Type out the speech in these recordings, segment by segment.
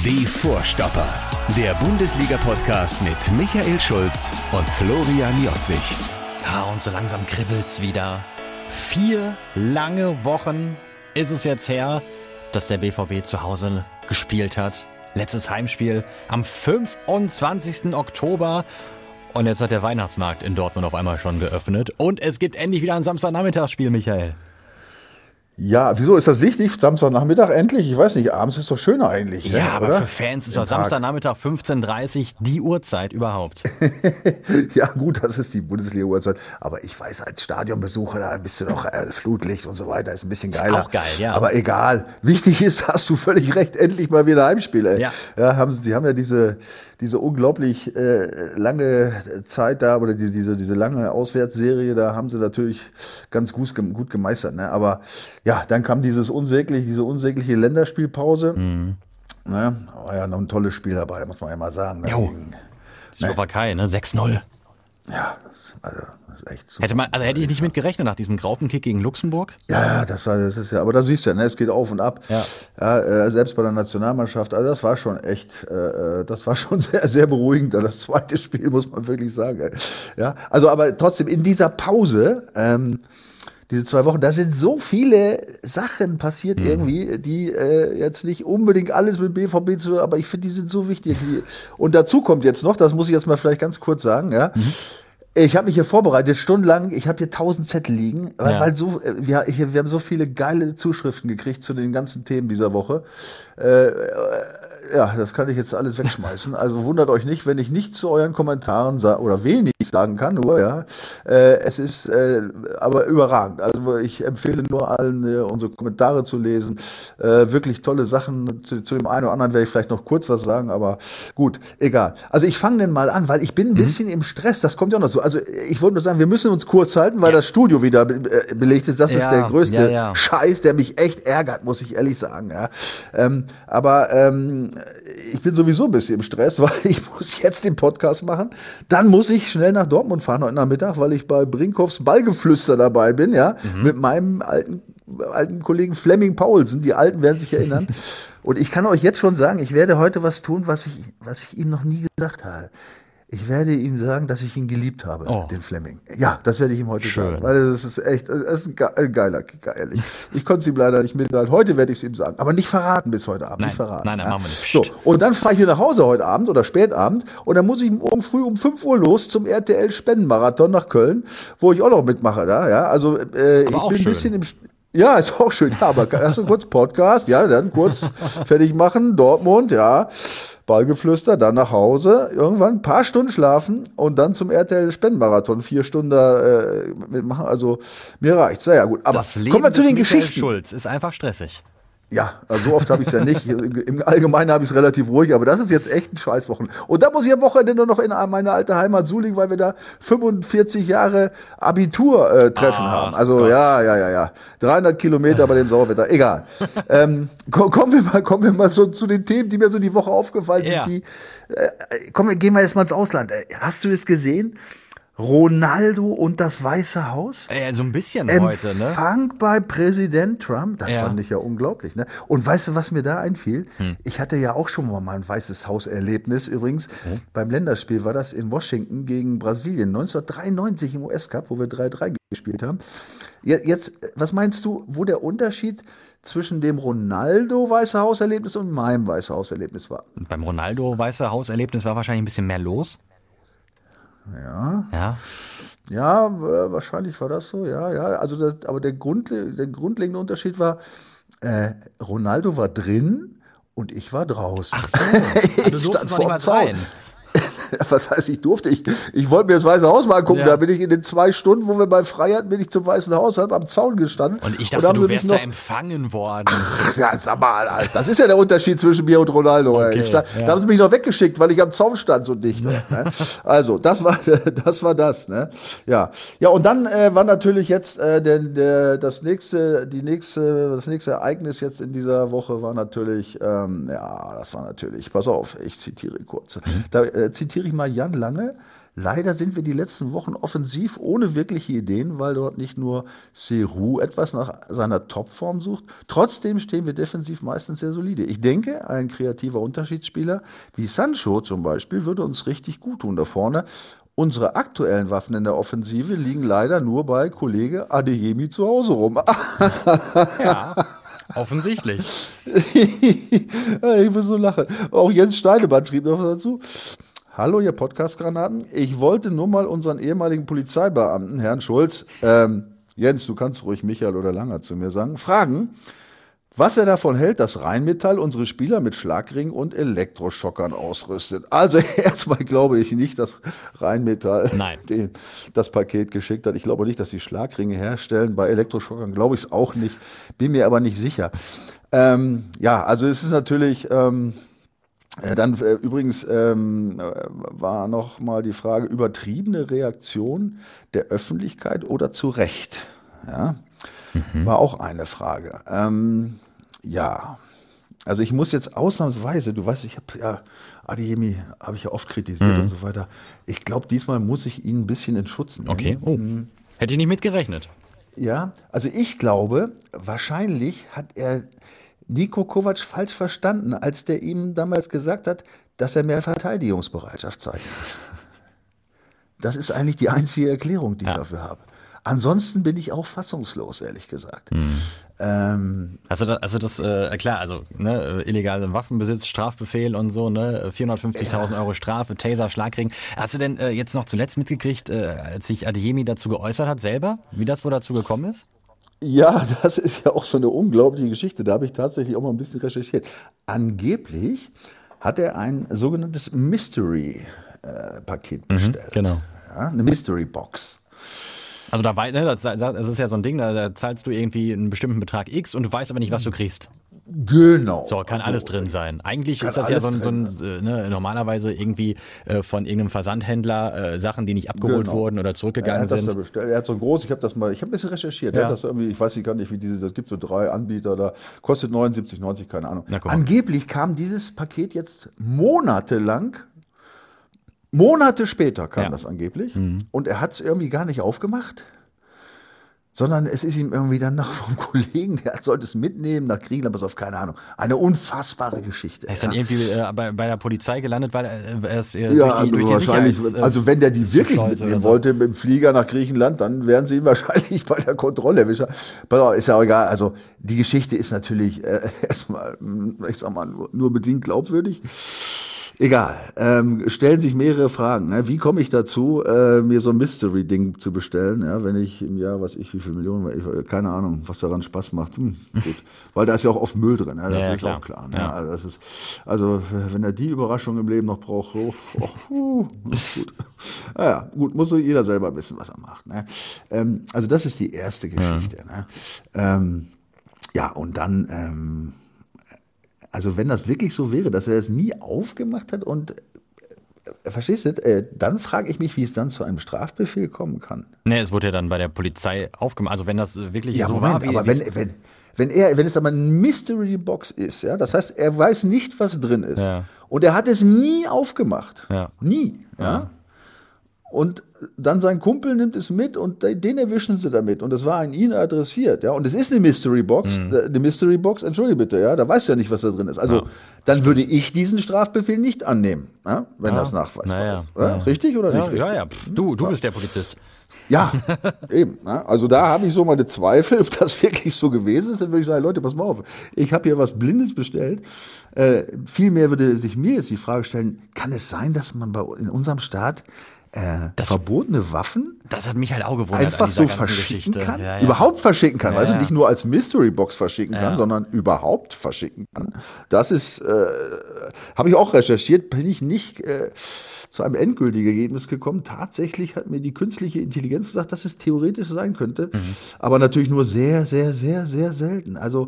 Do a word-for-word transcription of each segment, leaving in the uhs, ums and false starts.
Die Vorstopper, der Bundesliga-Podcast mit Michael Schulz und Florian Joswig. Ja, und so langsam kribbelt's wieder. Vier lange Wochen ist es jetzt her, dass der B V B zu Hause gespielt hat. Letztes Heimspiel am fünfundzwanzigsten Oktober. Und jetzt hat der Weihnachtsmarkt in Dortmund auf einmal schon geöffnet. Und es gibt endlich wieder ein Samstagnachmittagsspiel, Michael. Ja, wieso ist das wichtig? Samstagnachmittag endlich? Ich weiß nicht, abends ist doch schöner eigentlich. Ja, ne, aber oder? für Fans ist doch Samstagnachmittag fünfzehn Uhr dreißig die Uhrzeit überhaupt. Ja gut, das ist die Bundesliga-Uhrzeit. Aber ich weiß, als Stadionbesucher, da bist du doch äh, Flutlicht und so weiter, ist ein bisschen geiler. Ist auch geil, ja. Aber egal. Wichtig ist, hast du völlig recht, endlich mal wieder Heimspiele. Ja. Ja, haben, sie- die haben ja diese, diese unglaublich äh, lange Zeit da, oder die, diese, diese lange Auswärtsserie, da haben sie natürlich ganz gut, gem- gut gemeistert. Ne? Aber ja, dann kam dieses unsägliche, diese unsägliche Länderspielpause. Mhm. Ne? War ja noch ein tolles Spiel dabei, muss man ja mal sagen. Ne? Jo. Gegen- Slowakei, ne? sechs null. Ja, das, also, das ist echt super. Hätte man, also hätte ich nicht mit gerechnet nach diesem Graupenkick gegen Luxemburg. Ja, ja, das war, das ist ja, aber da siehst du ja, ne, es geht auf und ab. Ja. Ja, äh, selbst bei der Nationalmannschaft, also das war schon echt, äh, das war schon sehr, sehr beruhigend. Das zweite Spiel, muss man wirklich sagen. ey. Ja, also, aber trotzdem, in dieser Pause, ähm, diese zwei Wochen, da sind so viele Sachen passiert Mhm. irgendwie, die äh, jetzt nicht unbedingt alles mit B V B zu tun, aber ich finde, die sind so wichtig. Die, und dazu kommt jetzt noch, das muss ich jetzt mal vielleicht ganz kurz sagen, ja. Mhm. Ich habe mich hier vorbereitet, stundenlang. Ich habe hier tausend Zettel liegen, weil, Ja. weil so, äh, wir, hier, wir haben so viele geile Zuschriften gekriegt zu den ganzen Themen dieser Woche. Äh, äh, ja, das kann ich jetzt alles wegschmeißen. Also wundert euch nicht, wenn ich nicht zu euren Kommentaren sa- oder wenig sagen kann, nur ja. Äh, es ist äh, aber überragend. Also ich empfehle nur allen, äh, unsere Kommentare zu lesen. Äh, wirklich tolle Sachen. Zu, zu dem einen oder anderen werde ich vielleicht noch kurz was sagen, aber gut, egal. Also ich fange denn mal an, weil ich bin ein bisschen im Stress. Das kommt ja auch noch so. Also ich wollte nur sagen, wir müssen uns kurz halten, weil Ja. das Studio wieder be äh, belegt ist. Das ist Ja, der größte ja, ja. Scheiß, der mich echt ärgert, muss ich ehrlich sagen. Ja. Ähm, aber ähm, ich bin sowieso ein bisschen im Stress, weil ich muss jetzt den Podcast machen. Dann muss ich schnell nach Dortmund fahren heute Nachmittag, weil ich bei Brinkhoffs Ballgeflüster dabei bin, ja, Mhm. mit meinem alten alten Kollegen Flemming Paulsen. Die Alten werden sich erinnern. Und ich kann euch jetzt schon sagen, ich werde heute was tun, was ich, was ich ihm noch nie gesagt habe. Ich werde ihm sagen, dass ich ihn geliebt habe, Oh. den Flemming. Ja, das werde ich ihm heute Schön. sagen, weil das ist echt, das ist ein ge- ein geiler Kicker, ehrlich. Ich konnte es ihm leider nicht mitteilen. Heute werde ich es ihm sagen, aber nicht verraten bis heute Abend, Nein, nicht verraten. nein, nein, ja. machen wir nicht. So, Psst. und dann fahre ich hier nach Hause heute Abend oder spätabend und dann muss ich morgen früh um fünf Uhr los zum R T L-Spendenmarathon nach Köln, wo ich auch noch mitmache da, ja. Also äh, ich auch bin ein schön. bisschen im Ja, ist auch schön. Ja, aber hast du kurz Podcast? Ja, dann kurz fertig machen. Dortmund, ja. Ballgeflüster, dann nach Hause. Irgendwann ein paar Stunden schlafen und dann zum R T L-Spendenmarathon. Vier Stunden äh, mitmachen. Also mir reicht's. Ja, ja, gut. Aber Das Leben kommen wir zu des den Michael Geschichten. Schulz ist einfach stressig. Ja, also so oft habe ich es ja nicht. Im Allgemeinen habe ich es relativ ruhig, aber das ist jetzt echt ein Scheißwochen. Und da muss ich am Wochenende nur noch in meine alte Heimat Suling, weil wir da fünfundvierzig Jahre Abitur-Treffen Ach haben. Also Gott. ja, ja, ja, ja. dreihundert Kilometer bei dem Sauerwetter. Egal. ähm, ko- kommen wir mal, kommen wir mal so zu den Themen, die mir so die Woche aufgefallen Ja. sind. Die, äh, komm, wir gehen mal jetzt mal ins Ausland. Äh, Hast du es gesehen? Ronaldo und das Weiße Haus? Äh, so ein bisschen heute, ne? Empfang bei Präsident Trump, das Ja. fand ich ja unglaublich. Ne? Und weißt du, was mir da einfiel? Ich hatte ja auch schon mal ein Weißes Haus-Erlebnis übrigens. Beim Länderspiel war das in Washington gegen Brasilien, neunzehnhundertdreiundneunzig im U S-Cup, wo wir drei drei gespielt haben. Je- Jetzt, was meinst du, wo der Unterschied zwischen dem Ronaldo Weiße Haus-Erlebnis und meinem Weiße Haus-Erlebnis war? Und beim Ronaldo Weiße Hauserlebnis war wahrscheinlich ein bisschen mehr los. Ja. Ja. Ja, äh, wahrscheinlich war das so, ja, ja. Also das, aber der, Grundle der grundlegende Unterschied war, äh, Ronaldo war drin und ich war draußen. Ach so. Ah, du Ich durftest stand noch nicht vorm mal Zaun. rein. Was heißt, ich durfte? Ich, ich wollte mir das Weiße Haus mal angucken. Ja. Da bin ich in den zwei Stunden, wo wir bei frei hatten, bin ich zum Weißen Haus, hab am Zaun gestanden. Und ich da dachte, haben du sie mich wärst da noch- empfangen worden. Ja, sag mal, Alter, das ist ja der Unterschied zwischen mir und Ronaldo. ey. Okay, ich stand, ja. Da haben sie mich noch weggeschickt, weil ich am Zaun stand so dicht. Ne? Also, das war das. War das ne? Ja, ja, und dann äh, war natürlich jetzt äh, der, der, das nächste, die nächste, das nächste Ereignis jetzt in dieser Woche war natürlich, ähm, ja, das war natürlich, pass auf, ich zitiere kurz. Da äh, zitiere ich mal Jan Lange. Leider sind wir die letzten Wochen offensiv ohne wirkliche Ideen, weil dort nicht nur Serou etwas nach seiner Topform sucht. Trotzdem stehen wir defensiv meistens sehr solide. Ich denke, ein kreativer Unterschiedsspieler wie Sancho zum Beispiel würde uns richtig gut tun da vorne. Unsere aktuellen Waffen in der Offensive liegen leider nur bei Kollege Adeyemi zu Hause rum. Ja, offensichtlich. Ich muss so lachen. Auch Jens Steinemann schrieb noch was dazu. Hallo, ihr Podcast-Granaten. Ich wollte nur mal unseren ehemaligen Polizeibeamten, Herrn Schulz, ähm, Jens, du kannst ruhig Michael oder Langer zu mir sagen, fragen, was er davon hält, dass Rheinmetall unsere Spieler mit Schlagringen und Elektroschockern ausrüstet. Also erstmal glaube ich nicht, dass Rheinmetall Nein. Den, das Paket geschickt hat. Ich glaube nicht, dass sie Schlagringe herstellen. Bei Elektroschockern glaube ich es auch nicht. Bin mir aber nicht sicher. Ähm, ja, also es ist natürlich... Ähm, Äh, dann äh, übrigens ähm, äh, war noch mal die Frage, übertriebene Reaktion der Öffentlichkeit oder zu Recht? Ja, Mhm. war auch eine Frage. Ähm, ja, also ich muss jetzt ausnahmsweise, du weißt, ich habe ja, Adeyemi habe ich ja oft kritisiert Mhm. und so weiter. Ich glaube, diesmal muss ich ihn ein bisschen in Schutz nehmen. Okay. Oh. Hätte ich nicht mitgerechnet. Ja, also ich glaube, wahrscheinlich hat er Niko Kovac falsch verstanden, als der ihm damals gesagt hat, dass er mehr Verteidigungsbereitschaft zeigt. Das ist eigentlich die einzige Erklärung, die ich Ja. dafür habe. Ansonsten bin ich auch fassungslos, ehrlich gesagt. Mhm. Ähm, Also, da, also das, äh, klar, also ne, illegalen Waffenbesitz, Strafbefehl und so, ne, vierhundertfünfzigtausend Euro Strafe, Taser, Schlagring. Hast du denn äh, jetzt noch zuletzt mitgekriegt, äh, als sich Adeyemi dazu geäußert hat selber, wie das wohl dazu gekommen ist? Ja, das ist ja auch so eine unglaubliche Geschichte. Da habe ich tatsächlich auch mal ein bisschen recherchiert. Angeblich hat er ein sogenanntes Mystery-Paket bestellt. genau. Ja, eine Mystery-Box. Also da wei- ne, das, das ist ja so ein Ding, da, da zahlst du irgendwie einen bestimmten Betrag X und du weißt aber nicht, was du kriegst. Genau. So, kann So. alles drin sein. Eigentlich Kann ist das ja so ein, alles so ein äh, ne, normalerweise irgendwie äh, von irgendeinem Versandhändler äh, Sachen, die nicht abgeholt Genau. wurden oder Er zurückgegangen hat das da sind. bestellt. Er hat so ein groß, ich habe das mal, ich habe ein bisschen recherchiert. Er Ja. hat das irgendwie, ich weiß nicht gar nicht, wie diese, das gibt so drei Anbieter da, kostet neunundsiebzig neunzig, keine Ahnung. Na, guck mal. Angeblich kam dieses Paket jetzt monatelang, Monate später kam Ja. das angeblich Mhm. und er hat es irgendwie gar nicht aufgemacht, sondern es ist ihm irgendwie dann noch vom Kollegen, der sollte es mitnehmen nach Griechenland, pass auf, keine Ahnung. Eine unfassbare Geschichte. Er ist ja. dann irgendwie äh, bei, bei der Polizei gelandet, weil er er ist äh, Ja, durch die, durch die wahrscheinlich. Sicherheits- äh, Also wenn der die wirklich Schleuse oder mitnehmen so. wollte mit dem Flieger nach Griechenland, dann wären sie ihn wahrscheinlich bei der Kontrolle erwischen. Pass auf, ist ja auch egal. Also die Geschichte ist natürlich äh, erstmal, mh, ich sag mal, nur, nur bedingt glaubwürdig. Egal. Ähm, stellen sich mehrere Fragen. Ne? Wie komme ich dazu, äh, mir so ein Mystery-Ding zu bestellen, ja, wenn ich im Jahr, was ich, wie viel Millionen, ich, keine Ahnung, was daran Spaß macht. Hm, gut. Weil da ist ja auch oft Müll drin, ne? Das Ja, ist klar. auch klar. Ne? Ja. Also, das ist, also wenn er die Überraschung im Leben noch braucht, oh, oh, uh, gut. Naja, gut, muss so jeder selber wissen, was er macht. Ne? Ähm, also das ist die erste Geschichte. Ja, ne? ähm, ja und dann... Ähm, Also wenn das wirklich so wäre, dass er das nie aufgemacht hat und äh, verstehst du, äh, dann frage ich mich, wie es dann zu einem Strafbefehl kommen kann. Nee, es wurde ja dann bei der Polizei aufgemacht. Also wenn das wirklich Ja, so Moment, war, wie, aber wie- wenn, wenn, wenn er, wenn es aber eine Mystery Box ist, ja, das heißt, er weiß nicht, was drin ist. Ja. Und er hat es nie aufgemacht. Ja. Nie. Ja. Und dann sein Kumpel nimmt es mit und den erwischen sie damit. Und das war an ihn adressiert. Ja. Und es ist eine Mystery Box. Eine Mystery Box, entschuldige bitte, ja, da weißt du ja nicht, was da drin ist. Also Ja. dann würde ich diesen Strafbefehl nicht annehmen, ja, wenn Ja. das nachweisbar Naja. ist. Ja. Ja. Richtig oder ja, nicht? ja, richtig? ja, pff, du, du bist der Polizist. Ja, eben. Ne? Also da habe ich so meine Zweifel, ob das wirklich so gewesen ist. Dann würde ich sagen, Leute, pass mal auf, ich habe hier was Blindes bestellt. Äh, vielmehr würde sich mir jetzt die Frage stellen, kann es sein, dass man bei, in unserem Staat äh, Das- verbotene Waffen Das hat mich halt auch gewundert an einfach dieser so ganzen verschicken Geschichte. kann? Ja, ja. Überhaupt verschicken kann. Ja, also ja. nicht nur als Mystery Box verschicken kann, Ja. sondern überhaupt verschicken kann. Das ist, äh, habe ich auch recherchiert, bin ich nicht äh, zu einem endgültigen Ergebnis gekommen. Tatsächlich hat mir die künstliche Intelligenz gesagt, dass es theoretisch sein könnte, Mhm. aber natürlich nur sehr, sehr, sehr, sehr selten. Also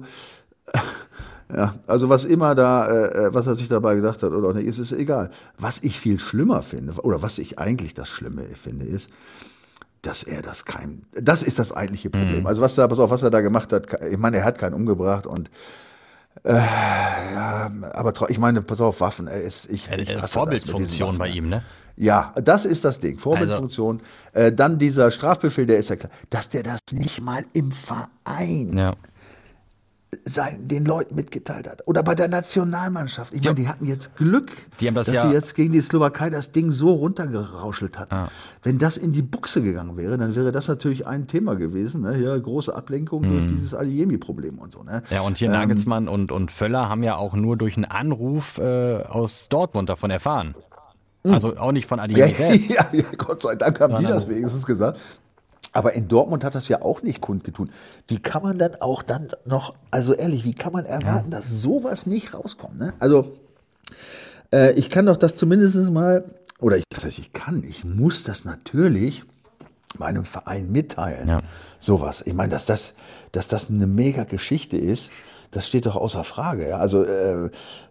ja, also was immer da, äh, was er sich dabei gedacht hat oder auch nicht, ist es egal. Was ich viel schlimmer finde, oder was ich eigentlich das Schlimme finde, ist, dass er das kein, das ist das eigentliche Problem. Also was da, pass auf, was er da gemacht hat, ich meine, er hat keinen umgebracht und Äh, ja, aber ich meine, pass auf, Waffen, er ist, ich, ich äh, hasse Vorbildfunktion Waffen, bei ihm, ne? Ja, das ist das Ding. Vorbildfunktion. Also, äh, dann dieser Strafbefehl, der ist ja klar, dass der das nicht mal im Verein ja. sein, den Leuten mitgeteilt hat. Oder bei der Nationalmannschaft. Ich meine, die hatten jetzt Glück, die haben das dass ja sie jetzt gegen die Slowakei das Ding so runtergerauschelt hatten. Ja. Wenn das in die Buchse gegangen wäre, dann wäre das natürlich ein Thema gewesen. Ne? Ja, große Ablenkung mhm. durch dieses Adeyemi-Problem und so. Ne? Ja, und hier ähm, Nagelsmann und, und Völler haben ja auch nur durch einen Anruf äh, aus Dortmund davon erfahren. Also auch nicht von Adeyemi ja, selbst. Ja, ja, Gott sei Dank haben die das Anruf. wenigstens gesagt. Aber in Dortmund hat das ja auch nicht kundgetun. Wie kann man dann auch dann noch, also ehrlich, wie kann man erwarten, ja. dass sowas nicht rauskommt? Ne? Also äh, ich kann doch das zumindest mal, oder ich, das heißt, ich kann, ich muss das natürlich meinem Verein mitteilen. Ja. Sowas. Ich meine, dass das, dass das eine mega Geschichte ist, das steht doch außer Frage. Ja? Also äh,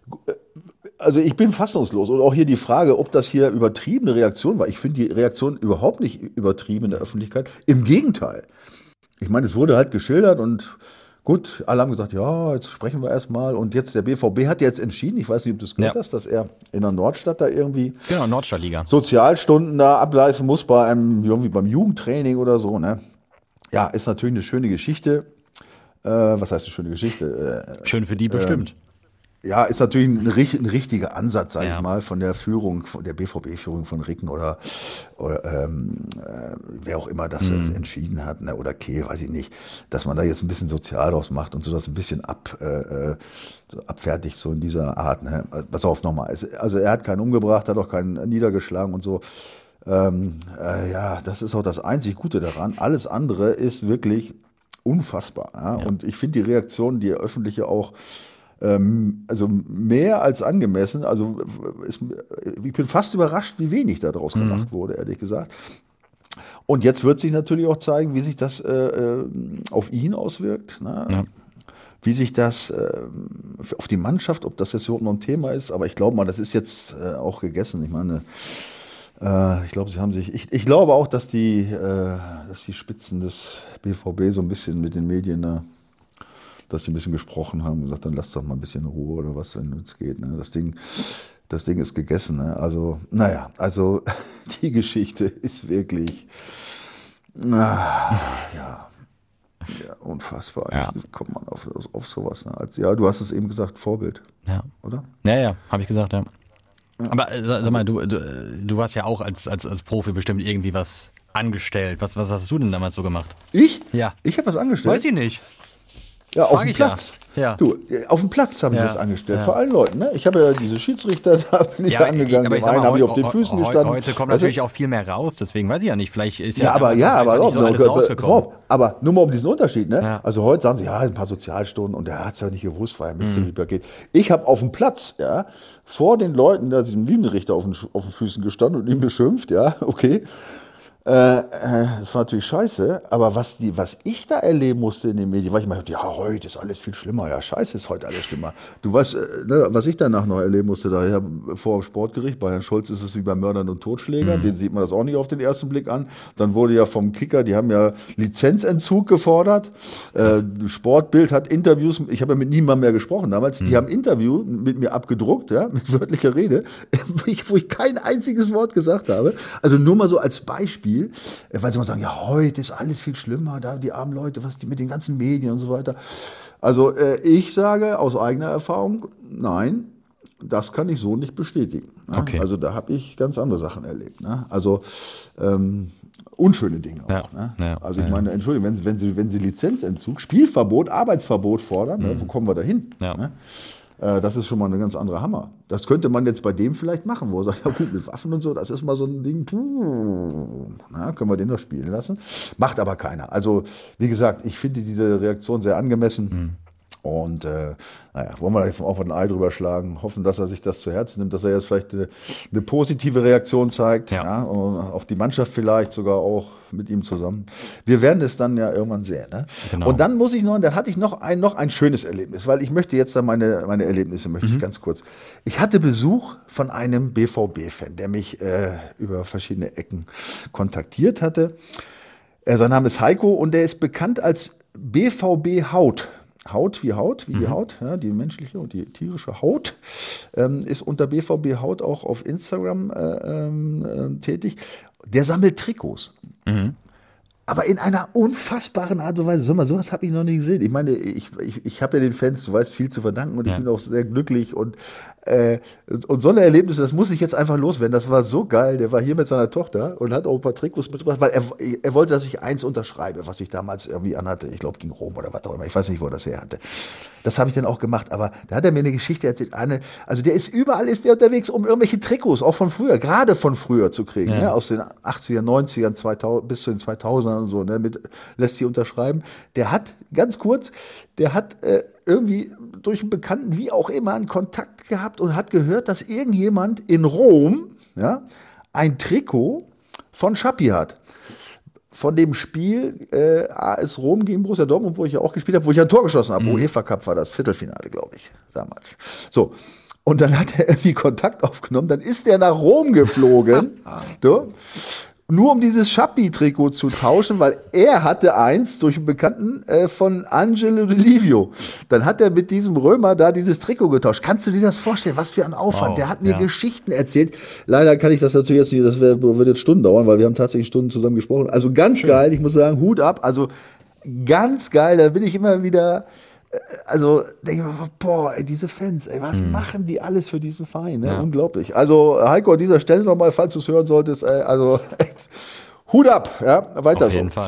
Also ich bin fassungslos. Und auch hier die Frage, ob das hier übertriebene Reaktion war. Ich finde die Reaktion überhaupt nicht übertrieben in der Öffentlichkeit. Im Gegenteil. Ich meine, es wurde halt geschildert und gut, alle haben gesagt, ja, jetzt sprechen wir erstmal. Und jetzt der B V B hat jetzt entschieden, ich weiß nicht, ob du es gehört ja. hast, dass er in der Nordstadt da irgendwie genau, Nordstadtliga. Sozialstunden da ableisten muss bei einem, irgendwie beim Jugendtraining oder so. Ne? Ja, ist natürlich eine schöne Geschichte. Äh, was heißt eine schöne Geschichte? Äh, Schön für die bestimmt. Äh, Ja, ist natürlich ein, ein richtiger Ansatz, sage ja. ich mal, von der Führung, von der B V B-Führung von Ricken oder, oder ähm, äh, wer auch immer das mhm. entschieden hat, ne, oder Kehl, weiß ich nicht, dass man da jetzt ein bisschen sozial draus macht und so das ein bisschen ab, äh, so abfertigt, so in dieser Art. Ne. Pass auf nochmal, also er hat keinen umgebracht, hat auch keinen niedergeschlagen und so. Ähm, äh, ja, das ist auch das einzig Gute daran. Alles andere ist wirklich unfassbar. Ja? Ja. Und ich finde die Reaktion, die öffentliche auch, also mehr als angemessen. Also ist, ich bin fast überrascht, wie wenig daraus gemacht mhm. wurde, ehrlich gesagt. Und jetzt wird sich natürlich auch zeigen, wie sich das äh, auf ihn auswirkt. Ne? Ja. Wie sich das äh, auf die Mannschaft, ob das jetzt überhaupt noch ein Thema ist. Aber ich glaube mal, das ist jetzt äh, auch gegessen. Ich meine, äh, ich glaube, sie haben sich. Ich, ich glaube auch, dass die, äh, dass die Spitzen des B V B so ein bisschen mit den Medien da. Äh, dass die ein bisschen gesprochen haben und gesagt, dann lasst doch mal ein bisschen Ruhe oder was, wenn es geht. Ne? Das Ding, das Ding ist gegessen. Ne? Also, naja, also die Geschichte ist wirklich, ah, ja, ja, unfassbar. Ja. Wie kommt man auf, auf sowas? Ne? Als, ja, du hast es eben gesagt, Vorbild. Ja. Oder? Ja, ja, habe ich gesagt, ja. ja. Aber äh, sag mal, du, du, du warst ja auch als, als, als Profi bestimmt irgendwie was angestellt. Was, was hast du denn damals so gemacht? Ich? Ja. Ich habe was angestellt? Weiß ich nicht. Ja, auf dem Platz. Ja. Ja. Du, auf dem Platz haben ja. sie das angestellt, ja. vor allen Leuten. Ne? Ich habe ja diese Schiedsrichter, da bin ich ja, da angegangen, aber dem einen habe ich auf den Füßen heu, gestanden. Heute kommt weißt natürlich du? auch viel mehr raus, deswegen weiß ich ja nicht, vielleicht ist ja, ja aber ja, aber nicht auch, so alles rausgekommen. Aber nur mal um diesen Unterschied, ne? Ja. Also heute sagen sie, ja, ein paar Sozialstunden und der hat es ja nicht gewusst, weil er Mystery-Paket. Mhm. Ich habe auf dem Platz, ja, vor den Leuten, da diesem Linienrichter auf den, auf den Füßen gestanden und ihn beschimpft, ja, okay. Äh, äh, das war natürlich scheiße, aber was die, was ich da erleben musste in den Medien, war ich immer, ja, heute ist alles viel schlimmer, ja, scheiße ist heute alles schlimmer. Du weißt, äh, ne, was ich danach noch erleben musste, da ja, vor dem Sportgericht, bei Herrn Scholz ist es wie bei Mördern und Totschlägern, mhm. den sieht man das auch nicht auf den ersten Blick an. Dann wurde ja vom Kicker, die haben ja Lizenzentzug gefordert, äh, Sportbild hat Interviews, ich habe ja mit niemandem mehr gesprochen damals, mhm. die haben Interview mit mir abgedruckt, ja, mit wörtlicher Rede, wo ich, wo ich kein einziges Wort gesagt habe. Also nur mal so als Beispiel, weil sie mal sagen, ja, heute ist alles viel schlimmer, da die armen Leute, was die mit den ganzen Medien und so weiter. Also äh, ich sage aus eigener Erfahrung, nein, das kann ich so nicht bestätigen. Ne? Okay. Also da habe ich ganz andere Sachen erlebt. Ne? Also ähm, unschöne Dinge auch. Ja. Ne? Ja. Also ich ja. meine, Entschuldigung, wenn, wenn, Sie, wenn Sie Lizenzentzug, Spielverbot, Arbeitsverbot fordern, mhm. ne? wo kommen wir da hin? Ja. Ne? Das ist schon mal eine ganz andere Hammer. Das könnte man jetzt bei dem vielleicht machen, wo er sagt, ja gut, mit Waffen und so, das ist mal so ein Ding, puh, na, können wir den noch spielen lassen. Macht aber keiner. Also, wie gesagt, ich finde diese Reaktion sehr angemessen. Mhm. Und äh, naja, wollen wir da jetzt mal auch ein Ei drüber schlagen, hoffen, dass er sich das zu Herzen nimmt, dass er jetzt vielleicht eine, eine positive Reaktion zeigt, ja. Ja, und auch die Mannschaft vielleicht sogar auch mit ihm zusammen. Wir werden es dann ja irgendwann sehen. Ne? Genau. Und dann muss ich noch, dann hatte ich noch ein, noch ein schönes Erlebnis, weil ich möchte jetzt dann meine, meine Erlebnisse, möchte mhm. ich ganz kurz. Ich hatte Besuch von einem B V B-Fan, der mich äh, über verschiedene Ecken kontaktiert hatte. Äh, sein Name ist Heiko und der ist bekannt als B V B Haut. Haut wie Haut, wie mhm. die Haut, ja, die menschliche und die tierische Haut, ähm, ist unter B V B Haut auch auf Instagram äh, äh, tätig. Der sammelt Trikots. Mhm. Aber in einer unfassbaren Art und Weise. Sag mal, sowas habe ich noch nie gesehen. Ich meine, ich, ich, ich habe ja den Fans, du weißt, viel zu verdanken und ja. ich bin auch sehr glücklich. Und, äh, und so eine Erlebnisse, das muss ich jetzt einfach loswerden. Das war so geil. Der war hier mit seiner Tochter und hat auch ein paar Trikots mitgebracht, weil er, er wollte, dass ich eins unterschreibe, was ich damals irgendwie anhatte. Ich glaube, gegen Rom oder was auch immer. Ich weiß nicht, wo er das her hatte. Das habe ich dann auch gemacht. Aber da hat er mir eine Geschichte erzählt. Eine, also der ist überall ist der unterwegs, um irgendwelche Trikots, auch von früher, gerade von früher zu kriegen. Ja. Ne? Aus den achtzigern, neunzigern, zweitausend, bis zu den zweitausendern und so. Ne? Mit, lässt sich unterschreiben. Der hat, ganz kurz, der hat äh, irgendwie durch einen Bekannten, wie auch immer, einen Kontakt gehabt und hat gehört, dass irgendjemand in Rom ja, ein Trikot von Schappi hat. Von dem Spiel äh, A S Rom gegen Borussia Dortmund, wo ich ja auch gespielt habe, wo ich ein Tor geschossen habe. Mhm. UEFA Cup war das Viertelfinale, glaube ich, damals. So. Und dann hat er irgendwie Kontakt aufgenommen, dann ist er nach Rom geflogen, so, nur um dieses Schappi-Trikot zu tauschen, weil er hatte eins durch einen Bekannten äh, von Angelo Di Livio. Dann hat er mit diesem Römer da dieses Trikot getauscht. Kannst du dir das vorstellen? Was für ein Aufwand. Wow, der hat mir ja. Geschichten erzählt. Leider kann ich das natürlich jetzt nicht, das wär, wird jetzt Stunden dauern, weil wir haben tatsächlich Stunden zusammen gesprochen. Also ganz Schön. geil, ich muss sagen, Hut ab. Also ganz geil, da bin ich immer wieder... Also denke ich mir, boah, ey, diese Fans, ey, was hm. machen die alles für diesen Verein? Ne? Ja. Unglaublich. Also Heiko, an dieser Stelle nochmal, falls du es hören solltest, ey, also echt, Hut ab, ja, weiter so. Auf jeden so. Fall.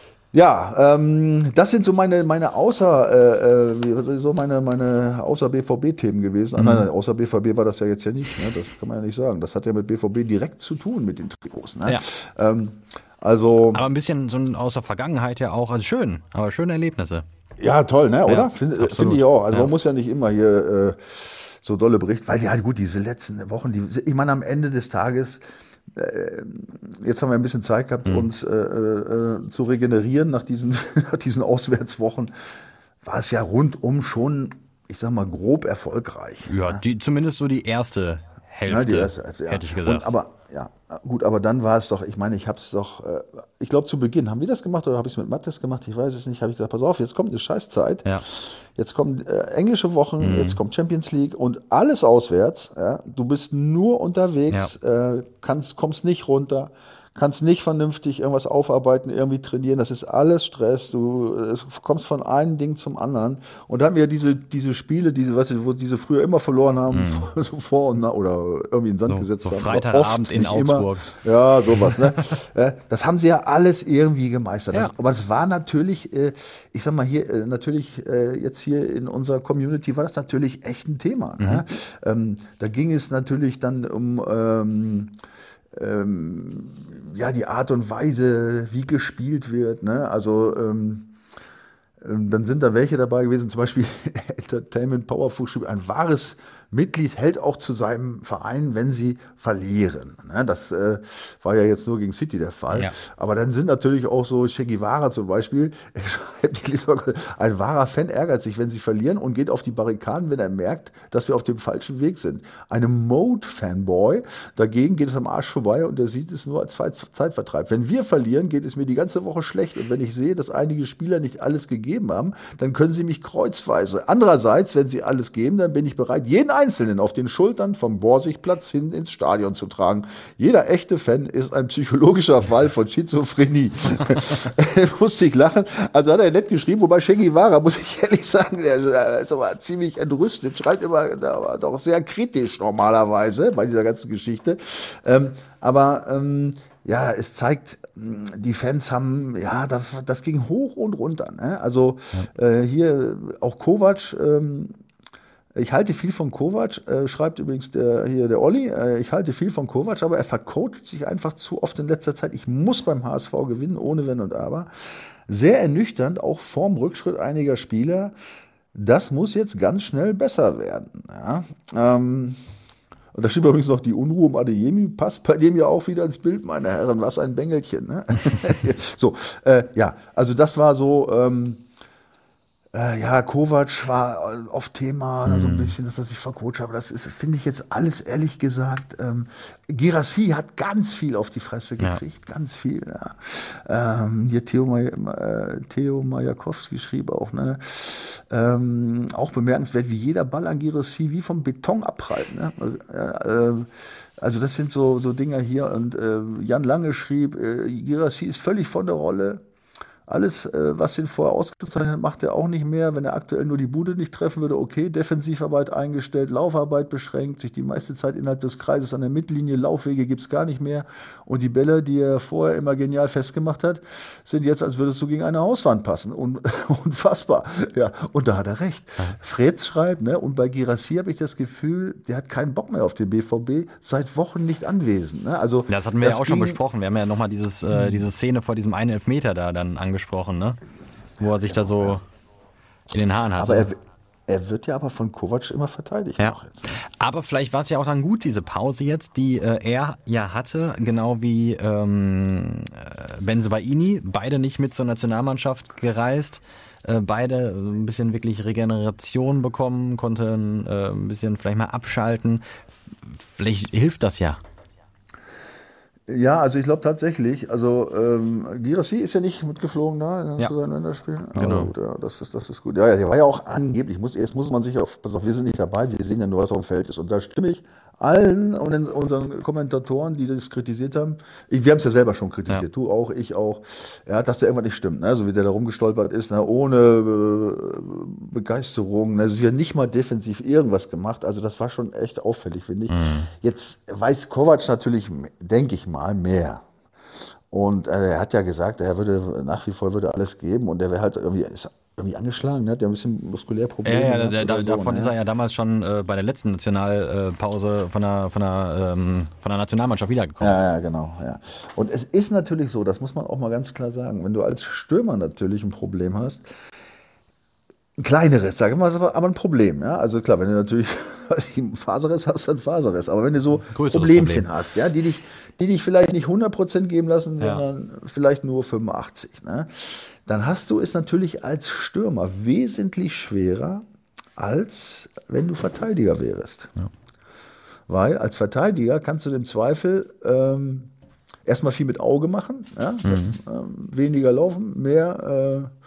Ja, ähm, das sind so meine meine außer äh, so meine meine außer B V B-Themen gewesen. Mhm. Nein, außer B V B war das ja jetzt ja nicht. Ne? Das kann man ja nicht sagen. Das hat ja mit B V B direkt zu tun mit den Trikots. Ne? Ja. Ähm, also. Aber ein bisschen so ein aus der Vergangenheit ja auch, also schön, aber schöne Erlebnisse. Ja, toll, ne, oder? Ja, Finde find ich auch. Also ja. man muss ja nicht immer hier äh, so dolle berichten, weil ja gut, diese letzten Wochen, die, ich meine, am Ende des Tages, äh, jetzt haben wir ein bisschen Zeit gehabt, mhm. uns äh, äh, zu regenerieren nach diesen, nach diesen Auswärtswochen, war es ja rundum schon, ich sag mal, grob erfolgreich. Ja, ne? die, zumindest so die erste Hälfte, ja, die erste Hälfte ja. hätte ich gesagt. Und, aber ja, gut, aber dann war es doch, ich meine, ich habe es doch, äh, ich glaube zu Beginn, haben wir das gemacht oder habe ich es mit Mattes gemacht? Ich weiß es nicht, habe ich gesagt, pass auf, jetzt kommt eine Scheißzeit, ja. jetzt kommen äh, englische Wochen, mhm. jetzt kommt Champions League und alles auswärts, ja? Du bist nur unterwegs, ja. äh, kannst, kommst nicht runter, kannst nicht vernünftig irgendwas aufarbeiten, irgendwie trainieren, das ist alles Stress, du äh, kommst von einem Ding zum anderen und da haben wir diese diese Spiele, diese, weißt du, wo diese früher immer verloren haben, mm. so vor und nach, oder irgendwie in den Sand so, gesetzt so haben. Freitagabend in Augsburg. Immer. Ja, sowas, ne? Das haben sie ja alles irgendwie gemeistert. Ja. Das, aber es war natürlich, ich sag mal hier, natürlich jetzt hier in unserer Community war das natürlich echt ein Thema. Mhm. Ne? Ähm, da ging es natürlich dann um ähm, Ähm, ja, die Art und Weise, wie gespielt wird, ne? Also ähm, ähm, dann sind da welche dabei gewesen, zum Beispiel Entertainment Powerful, ein wahres Mitglied hält auch zu seinem Verein, wenn sie verlieren. Ne? Das äh, war ja jetzt nur gegen City der Fall. Ja. Aber dann sind natürlich auch so Che Guevara zum Beispiel, ein wahrer Fan ärgert sich, wenn sie verlieren und geht auf die Barrikaden, wenn er merkt, dass wir auf dem falschen Weg sind. Eine Mode-Fanboy, dagegen geht es am Arsch vorbei und er sieht es nur als Zeitvertreib. Wenn wir verlieren, geht es mir die ganze Woche schlecht und wenn ich sehe, dass einige Spieler nicht alles gegeben haben, dann können sie mich kreuzweise. Andererseits, wenn sie alles geben, dann bin ich bereit, jeden Einzelnen auf den Schultern vom Borsigplatz hin ins Stadion zu tragen. Jeder echte Fan ist ein psychologischer Fall von Schizophrenie. Musste ich lachen. Also hat er nett geschrieben, wobei Che Guevara, muss ich ehrlich sagen, der ist aber ziemlich entrüstet, schreibt immer doch sehr kritisch normalerweise bei dieser ganzen Geschichte. Ähm, aber ähm, ja, es zeigt, die Fans haben, ja, das, das ging hoch und runter. Ne? Also ja. äh, hier auch Kovac, ähm, ich halte viel von Kovac, äh, schreibt übrigens der, hier der Olli, äh, ich halte viel von Kovac, aber er vercoacht sich einfach zu oft in letzter Zeit. Ich muss beim H S V gewinnen, ohne Wenn und Aber. Sehr ernüchternd, auch vorm Rückschritt einiger Spieler. Das muss jetzt ganz schnell besser werden. Ja? Ähm, und da steht übrigens noch die Unruhe um Adeyemi, passt bei dem ja auch wieder ins Bild, meine Herren, was ein Bengelchen. Ne? so, äh, ja, also das war so... Ähm, Äh, ja, Kovac war oft Thema, mhm. so ein bisschen, dass er sich vercoacht hat, aber das ist, finde ich jetzt alles ehrlich gesagt. Ähm, Guirassy hat ganz viel auf die Fresse gekriegt, ja. ganz viel. Ja. Ähm, hier Theo, Maj- äh, Theo Majakowski schrieb auch, ne, ähm, auch bemerkenswert, wie jeder Ball an Guirassy wie vom Beton abprallt. Ne? Äh, äh, also das sind so, so Dinger hier und äh, Jan Lange schrieb, äh, Guirassy ist völlig von der Rolle. Alles, äh, was ihn vorher ausgezeichnet hat, macht er auch nicht mehr. Wenn er aktuell nur die Bude nicht treffen würde, okay. Defensivarbeit eingestellt, Laufarbeit beschränkt, sich die meiste Zeit innerhalb des Kreises an der Mittellinie, Laufwege gibt's gar nicht mehr. Und die Bälle, die er vorher immer genial festgemacht hat, sind jetzt, als würdest du gegen eine Hauswand passen. Un- unfassbar. Ja, und da hat er recht. Ja. Freds schreibt, ne, und bei Guirassy habe ich das Gefühl, der hat keinen Bock mehr auf den B V B, seit Wochen nicht anwesend. Ne? Also, das hatten wir das ja auch schon besprochen. Wir haben ja nochmal dieses, äh, diese Szene vor diesem einen Elfmeter da dann angesprochen. gesprochen, ne? Wo er sich ja, da so ja. in den Haaren hat. Aber er, er wird ja aber von Kovac immer verteidigt. Ja. Noch jetzt, ne? Aber vielleicht war es ja auch dann gut, diese Pause jetzt, die äh, er ja hatte, genau wie ähm, Bensebaini, beide nicht mit zur Nationalmannschaft gereist, äh, beide ein bisschen wirklich Regeneration bekommen, konnten äh, ein bisschen vielleicht mal abschalten. Vielleicht hilft das ja. Ja, also ich glaube tatsächlich, also ähm, Guirassy ist ja nicht mitgeflogen da in ja. zu seinen Länderspielen. Genau. Oh, gut, ja, das ist, das ist gut. Ja, ja, der war ja auch angeblich, muss, jetzt muss man sich auf, pass auf, wir sind nicht dabei, wir sehen ja nur, was auf dem Feld ist. Und da stimme ich allen und unseren Kommentatoren, die das kritisiert haben, ich, wir haben es ja selber schon kritisiert, ja. du auch, ich auch, ja, dass der irgendwas nicht stimmt, ne? So wie der da rumgestolpert ist, ne? Ohne äh, Begeisterung, ne? Also wir haben nicht mal defensiv irgendwas gemacht, also das war schon echt auffällig, finde ich. Mhm. Jetzt weiß Kovac natürlich, denke ich mal, mehr. Und äh, er hat ja gesagt, er würde nach wie vor würde alles geben und der wäre halt irgendwie, ist irgendwie angeschlagen, ne? Hat ja ein bisschen muskulär Probleme. Ja, ja, da, da, so, davon ne? ist er ja damals schon äh, bei der letzten Nationalpause von der, von der, ähm, von der Nationalmannschaft wiedergekommen. Ja, ja, genau. Ja. Und es ist natürlich so, das muss man auch mal ganz klar sagen, wenn du als Stürmer natürlich ein Problem hast, ein kleineres, sage ich mal, aber ein Problem. Ja? Also klar, wenn du natürlich einen Faserriss hast, dann Faserriss. Aber wenn du so Größeres Problemchen Problem. hast, ja, die dich, die dich vielleicht nicht hundert Prozent geben lassen, Ja. sondern vielleicht nur fünfundachtzig, ne? Dann hast du es natürlich als Stürmer wesentlich schwerer, als wenn du Verteidiger wärst. Ja. Weil als Verteidiger kannst du im Zweifel ähm, erstmal viel mit Auge machen, ja? Mhm. ähm, weniger laufen, mehr äh,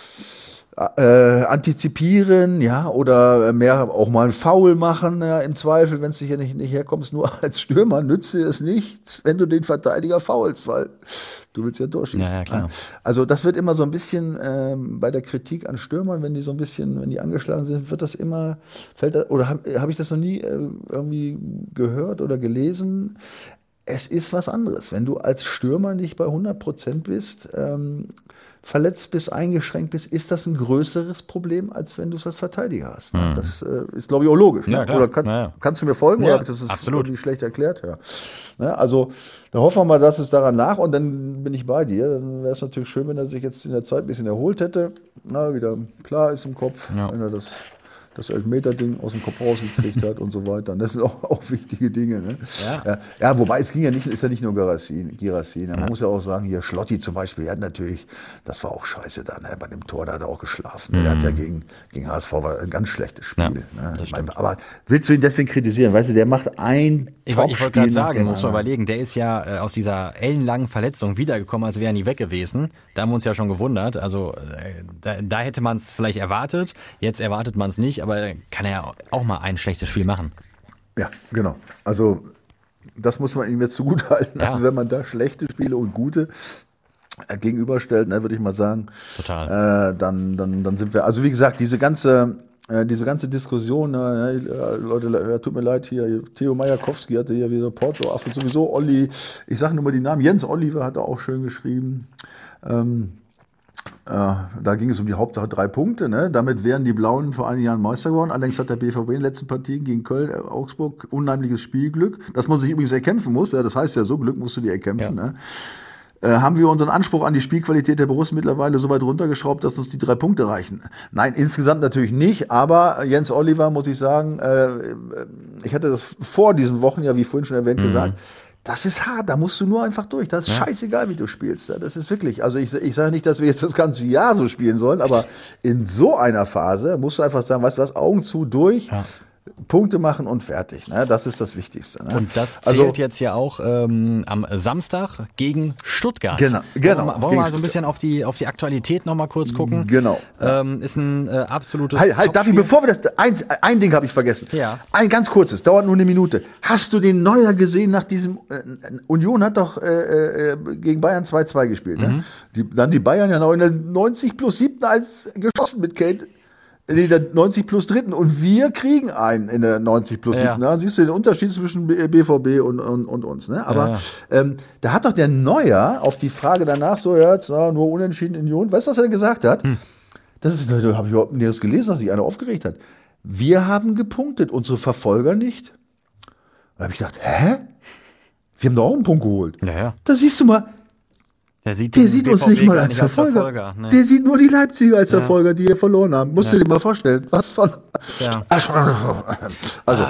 Äh, antizipieren, ja, oder mehr auch mal einen Foul machen, ja, im Zweifel, wenn es dich ja nicht, nicht herkommst. Nur als Stürmer nützt dir es nichts, wenn du den Verteidiger foulst, weil du willst ja durchschießen. Ja, ja, klar. Also das wird immer so ein bisschen ähm, bei der Kritik an Stürmern, wenn die so ein bisschen, wenn die angeschlagen sind, wird das immer, fällt das, oder habe hab ich das noch nie äh, irgendwie gehört oder gelesen? Es ist was anderes. Wenn du als Stürmer nicht bei hundert Prozent bist, ähm, verletzt bist, eingeschränkt bist, ist das ein größeres Problem, als wenn du es als Verteidiger hast. Ne? Mhm. Das äh, ist, glaube ich, auch logisch. Ne? Ja, klar. Oder kann, ja, ja. kannst du mir folgen? Ja, oder habe ich das absolut. irgendwie schlecht erklärt? Ja. Ne? Also da hoffen wir mal, dass es daran nach und dann bin ich bei dir. Dann wäre es natürlich schön, wenn er sich jetzt in der Zeit ein bisschen erholt hätte. Na, wieder klar ist im Kopf, Ja. wenn er das das Elfmeter-Ding aus dem Kopf rausgekriegt hat und so weiter. Und das sind auch, auch wichtige Dinge. Ne? Ja. Ja, ja, wobei es ging ja nicht, ist ja nicht nur Guirassy. Guirassy, ne? Man ja. muss ja auch sagen, hier Schlotti zum Beispiel, der hat natürlich, das war auch scheiße da, ne? Bei dem Tor, da hat er auch geschlafen. Mhm. Der hat ja gegen, gegen H S V war ein ganz schlechtes Spiel. Ja, ne? das meine, aber willst du ihn deswegen kritisieren? Weißt du, der macht ein Ich, ich wollte gerade sagen, muss man anderen. überlegen, der ist ja äh, aus dieser ellenlangen Verletzung wiedergekommen, als wäre er nie weg gewesen. Da haben wir uns ja schon gewundert. Also äh, da, da hätte man es vielleicht erwartet. Jetzt erwartet man es nicht, aber kann er ja auch mal ein schlechtes Spiel machen. Ja, genau. Also das muss man ihm jetzt zugutehalten. Ja. Also wenn man da schlechte Spiele und gute gegenüberstellt, ne, würde ich mal sagen, Total. Äh, dann, dann, dann sind wir, also wie gesagt, diese ganze, äh, diese ganze Diskussion, äh, Leute, äh, tut mir leid, hier, Theo Majakowski hatte hier wieder Porto-Affe, sowieso Olli, ich sage nur mal die Namen, Jens Oliver hat er auch schön geschrieben, ähm, Äh, da ging es um die Hauptsache drei Punkte. Ne? Damit wären die Blauen vor einigen Jahren Meister geworden. Allerdings hat der B V B in den letzten Partien gegen Köln, äh, Augsburg unheimliches Spielglück, das man sich übrigens erkämpfen muss. Ja, das heißt ja so, Glück musst du dir erkämpfen. Ja. Ne? Äh, haben wir unseren Anspruch an die Spielqualität der Borussia mittlerweile so weit runtergeschraubt, dass uns die drei Punkte reichen? Nein, insgesamt natürlich nicht. Aber Jens Oliver, muss ich sagen, äh, ich hatte das vor diesen Wochen, ja wie vorhin schon erwähnt, mhm. gesagt, Das ist hart, da musst du nur einfach durch. Das ist Ja. scheißegal, wie du spielst. Das ist wirklich, also ich, ich sage nicht, dass wir jetzt das ganze Jahr so spielen sollen, aber in so einer Phase musst du einfach sagen, weißt du was, Augen zu, durch, Ja. Punkte machen und fertig. Ne? Das ist das Wichtigste. Ne? Und das zählt also, jetzt ja auch ähm, am Samstag gegen Stuttgart. Genau, genau, Wollen wir, mal- wollen wir gegen mal so ein bisschen auf die, auf die Aktualität nochmal kurz gucken? Genau. Ähm, ist ein äh, absolutes Halt, halt, darf ich, Topspiel. bevor wir das, ein, ein Ding habe ich vergessen. Ja. Ein ganz kurzes, dauert nur eine Minute. Hast du den Neuer gesehen nach diesem, äh, Union hat doch äh, äh, gegen Bayern zwei zwei gespielt, Mhm. ne? Die, dann die Bayern ja noch in der neunzig plus siebten als geschossen mit Kate. In der neunzig plus dritten und wir kriegen einen in der neunzig plus Ja. siebten. Da siehst du den Unterschied zwischen B- BVB und, und, und uns. Ne? Aber Ja. ähm, da hat doch der Neuer auf die Frage danach so, ja, jetzt, na, nur unentschieden in Union. Weißt du, was er gesagt hat? Hm. Das ist, da habe ich überhaupt nicht gelesen, dass sich einer aufgeregt hat. Wir haben gepunktet, unsere Verfolger nicht. Da habe ich gedacht, hä? Wir haben doch auch einen Punkt geholt. Ja, ja. Da siehst du mal, Der sieht, der den sieht uns B V B nicht mal gar als Verfolger. ne? Der sieht nur die Leipziger als Ja. Verfolger, die hier verloren haben. Musst du dir mal vorstellen. Was von. Ja. Also.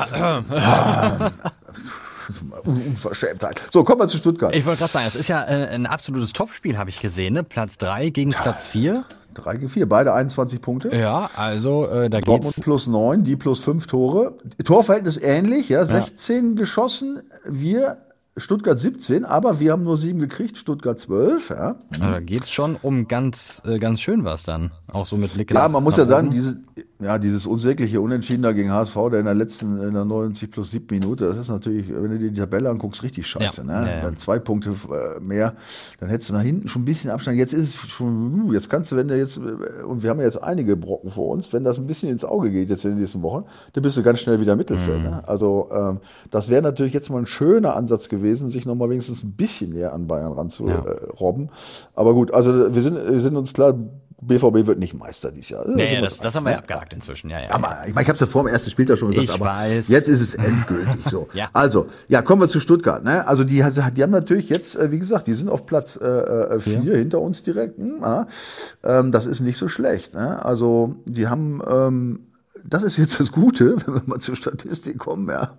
Unverschämtheit. So, kommen wir zu Stuttgart. Ich wollte gerade sagen, es ist ja äh, ein absolutes Topspiel, habe ich gesehen. Ne? Platz drei gegen Platz vier. drei gegen vier, beide einundzwanzig Punkte. Ja, also äh, da Dortmund geht's. plus neun, die plus fünf Tore. Torverhältnis ähnlich, ja, sechzehn geschossen, wir Stuttgart siebzehn, aber wir haben nur sieben gekriegt, Stuttgart zwölf, ja. Also da geht's schon um ganz, äh, ganz schön was dann. Auch so mit Blick Ja, nach- man muss nach ja sagen, oben. diese, ja, dieses unsägliche Unentschieden da gegen H S V, der in der letzten, in der neunzig plus sieben Minute, das ist natürlich, wenn du dir die Tabelle anguckst, richtig scheiße. Ja, Ne? ja, ja. Dann zwei Punkte äh, mehr, dann hättest du nach hinten schon ein bisschen Abstand. Jetzt ist es schon, uh, jetzt kannst du, wenn du jetzt, äh, und wir haben ja jetzt einige Brocken vor uns, wenn das ein bisschen ins Auge geht jetzt in den nächsten Wochen, dann bist du ganz schnell wieder Mittelfeld. Mhm. Ne? Also ähm, das wäre natürlich jetzt mal ein schöner Ansatz gewesen, sich nochmal wenigstens ein bisschen näher an Bayern ranzurobben. Ja. Äh, robben. Aber gut, also wir sind, wir sind uns klar, B V B wird nicht Meister dieses Jahr. Ja, ja, sind das, wir das haben dran, wir ne? abgehakt inzwischen. Ja, ja, Aber ja. ich meine, ich habe es ja vor dem ersten Spieltag schon gesagt, Ich aber weiß. jetzt ist es endgültig so. Ja. Also, ja, kommen wir zu Stuttgart. Ne? Also die, die haben natürlich jetzt, äh, wie gesagt, die sind auf Platz äh, vier Vier. hinter uns direkt. Hm, ja. ähm, das ist nicht so schlecht. Ne? Also die haben, ähm, das ist jetzt das Gute, wenn wir mal zur Statistik kommen. Ja.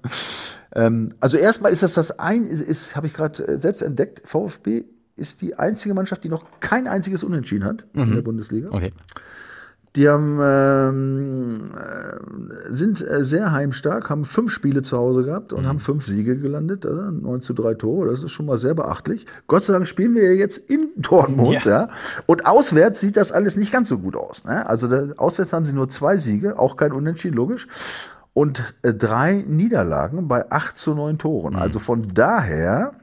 Ähm, also erstmal ist das das ein, ist, ist habe ich gerade äh, selbst entdeckt, VfB ist die einzige Mannschaft, die noch kein einziges Unentschieden hat in der Bundesliga. Okay. Die haben, ähm, äh, sind äh, sehr heimstark, haben fünf Spiele zu Hause gehabt und haben fünf Siege gelandet, also neun zu drei Tore, das ist schon mal sehr beachtlich. Gott sei Dank spielen wir ja jetzt in Dortmund, Ja. ja. Und auswärts sieht das alles nicht ganz so gut aus. Ne? Also da, auswärts haben sie nur zwei Siege, auch kein Unentschieden, logisch. Und äh, drei Niederlagen bei acht zu neun Toren. Also von daher,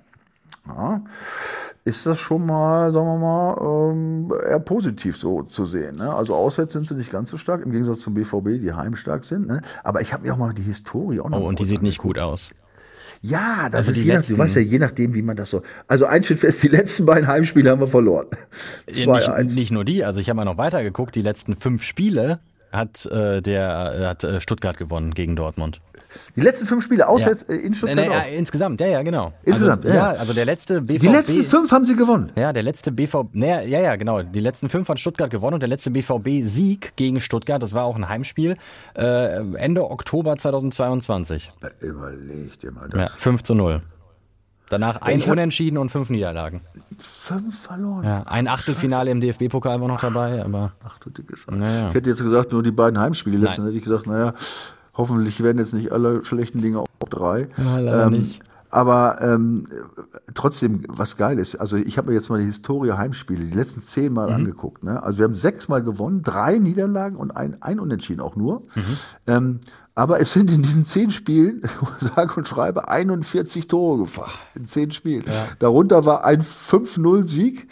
ja, ist das schon mal, sagen wir mal, ähm, eher positiv so zu sehen. Ne? Also auswärts sind sie nicht ganz so stark, im Gegensatz zum B V B, die heimstark sind. Ne? Aber ich habe mir auch mal die Historie auch noch Oh, mal und die kurz sieht nicht gut aus. Ja, das Also ist die je nach, letzten- du weißt ja, je nachdem, wie man das so. Also eins steht fest, die letzten beiden Heimspiele haben wir verloren. Ja, zwei nicht, eins. nicht nur die, also ich habe mal noch weiter geguckt, die letzten fünf Spiele hat äh, der äh, hat äh, Stuttgart gewonnen gegen Dortmund. Die letzten fünf Spiele auswärts Ja. äh, in Äh, Stuttgart nee, auch. äh, insgesamt, ja, ja, genau. Insgesamt, also, ja, ja. Also der letzte B V B. Die letzten fünf haben sie gewonnen. Ja, der letzte B V B, naja, ja, ja, genau. Die letzten fünf hat Stuttgart gewonnen und der letzte B V B-Sieg gegen Stuttgart, das war auch ein Heimspiel, äh, Ende Oktober zweitausendzweiundzwanzig. Äh, Überleg dir mal Ja, das. fünf zu null. Danach ein Ich hab- Unentschieden und fünf Niederlagen. Fünf verloren. Ja, ein Achtelfinale im D F B-Pokal war noch dabei, aber Ach du dickes. Naja. Ich hätte jetzt gesagt, nur die beiden Heimspiele. Letzten Nein. hätte ich gesagt, naja, hoffentlich werden jetzt nicht alle schlechten Dinge auf drei. Ja, leider nicht. Aber ähm, trotzdem, was geil ist, also ich habe mir jetzt mal die Historie Heimspiele, die letzten zehn Mal angeguckt. Ne? Also wir haben sechsmal gewonnen, drei Niederlagen und ein, ein Unentschieden auch nur. Ähm, aber es sind in diesen zehn Spielen, sage und schreibe, einundvierzig Tore gefallen. In zehn Spielen. Darunter war ein fünf null Sieg,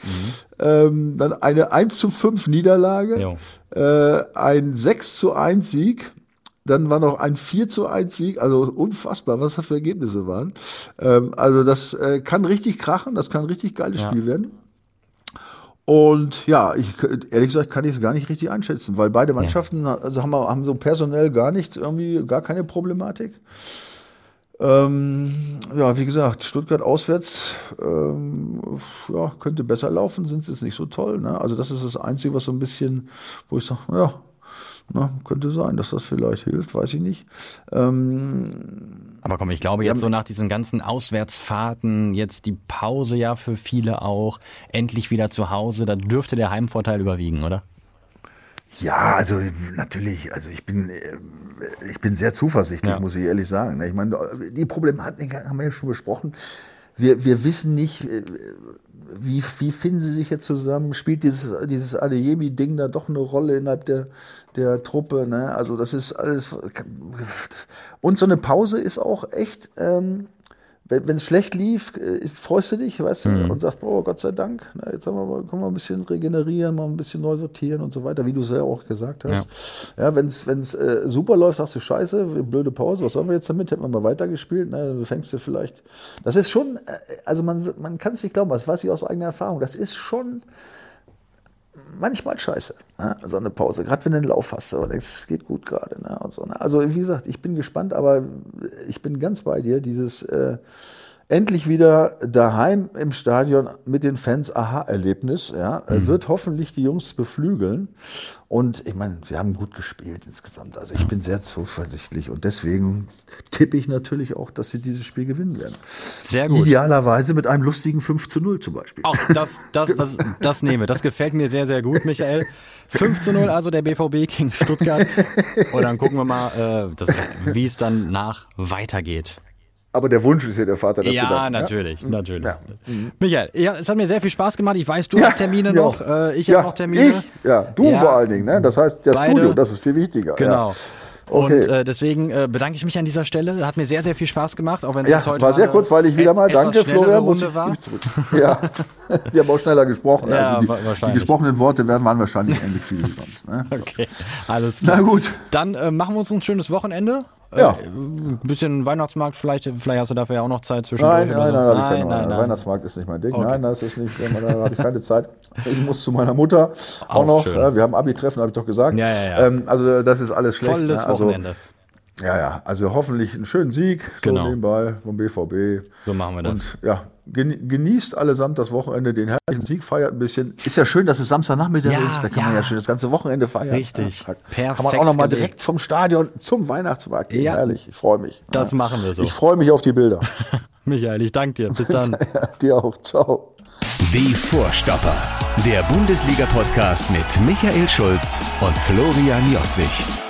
ähm, dann eine eins zu fünf Niederlage, Jo. äh, ein sechs zu eins Sieg. Dann war noch ein vier zu eins Sieg, also unfassbar, was das für Ergebnisse waren. Ähm, also das äh, kann richtig krachen, das kann ein richtig geiles Ja. Spiel werden. Und ja, ich, ehrlich gesagt kann ich es gar nicht richtig einschätzen, weil beide Mannschaften also haben, haben so personell gar nichts, irgendwie gar keine Problematik. Ähm, ja, wie gesagt, Stuttgart auswärts ähm, ja, könnte besser laufen, sind sie jetzt nicht so toll. Ne? Also das ist das Einzige, was so ein bisschen, wo ich sage, ja, Na, könnte sein, dass das vielleicht hilft, weiß ich nicht. Ähm, Aber komm, ich glaube jetzt so nach diesen ganzen Auswärtsfahrten, jetzt die Pause ja für viele auch, endlich wieder zu Hause, da dürfte der Heimvorteil überwiegen, oder? Ja, also natürlich, also ich bin, ich bin sehr zuversichtlich, ja. muss ich ehrlich sagen. Ich meine, die Problematik haben wir ja schon besprochen. Wir, wir wissen nicht, wie, wie finden sie sich jetzt zusammen? Spielt dieses, dieses Adeyemi-Ding da doch eine Rolle innerhalb der, der Truppe? Ne? Also das ist alles. Und so eine Pause ist auch echt. Ähm, Wenn es schlecht lief, ist, freust du dich, weißt du, mhm. und sagst, oh Gott sei Dank, na, jetzt haben wir mal, können wir ein bisschen regenerieren, mal ein bisschen neu sortieren und so weiter, wie du es ja auch gesagt hast. Ja, ja wenn es äh, super läuft, sagst du, scheiße, blöde Pause, was sollen wir jetzt damit? Hätten wir mal weitergespielt, na, dann fängst du vielleicht. Das ist schon, also man, man kann es nicht glauben, das weiß ich aus eigener Erfahrung, das ist schon manchmal scheiße, ne? So eine Pause, gerade wenn du einen Lauf hast, aber denkst, es geht gut gerade. Ne? Und so, ne? Also wie gesagt, ich bin gespannt, aber ich bin ganz bei dir, dieses äh, endlich wieder daheim im Stadion mit den Fans, Aha-Erlebnis, ja, mhm. wird hoffentlich die Jungs beflügeln. Und ich meine, sie haben gut gespielt insgesamt. Also ich bin sehr zuversichtlich und deswegen tippe ich natürlich auch, dass sie dieses Spiel gewinnen werden. Sehr gut. Idealerweise mit einem lustigen fünf zu null zum Beispiel. Auch das, das, das, das nehme. Das gefällt mir sehr, sehr gut, Michael. fünf zu null, also der B V B gegen Stuttgart. Und dann gucken wir mal, äh, das, wie es dann nach weitergeht. Aber der Wunsch ist ja der Vater des Ja, Gedanken, natürlich, ja? natürlich. Ja. Mhm. Michael, ja, es hat mir sehr viel Spaß gemacht. Ich weiß, du ja, hast Termine ja. noch, äh, ich ja, habe noch Termine. Ich, ja, du ja. vor allen Dingen, ne? Das heißt, das Beide. Studio, das ist viel wichtiger. Genau. Ja. Okay. Und äh, deswegen äh, bedanke ich mich an dieser Stelle. Hat mir sehr, sehr viel Spaß gemacht, auch wenn es ja, jetzt heute war sehr kurzweilig wieder mal. Danke, Florian. Muss ich, war. zurück. Ja, wir haben auch schneller gesprochen. Ja, also die, die gesprochenen Worte werden waren wahrscheinlich ähnlich viel wie sonst. Ne? Okay, alles klar. Na gut. Dann äh, machen wir uns ein schönes Wochenende. Ja. Äh, ein bisschen Weihnachtsmarkt, vielleicht, vielleicht hast du dafür ja auch noch Zeit zwischendurch. Nein, nein, oder so. nein, nein, nein, nein. Weihnachtsmarkt ist nicht mein Ding. Okay. Nein, das ist nicht, da habe ich keine Zeit. Ich muss zu meiner Mutter auch, auch noch. Schön. Wir haben Abi-Treffen, habe ich doch gesagt. Ja, ja, ja. Ähm, also das ist alles schlecht. Volles ne? also, Wochenende. Ja, ja, also hoffentlich einen schönen Sieg genau. so nebenbei vom B V B. So machen wir das. Und ja, genießt allesamt das Wochenende, den herrlichen Sieg, feiert ein bisschen. Ist ja schön, dass es Samstagnachmittag ja, ist, da kann ja. man ja schön das ganze Wochenende feiern. Richtig, ja, perfekt. Kann man auch nochmal direkt vom Stadion zum Weihnachtsmarkt gehen, ja. herrlich, ich freue mich. Das ja. machen wir so. Ich freue mich auf die Bilder. Michael, ich danke dir, bis dann. ja, dir auch, ciao. Die Vorstopper, der Bundesliga-Podcast mit Michael Schulz und Florian Joswig.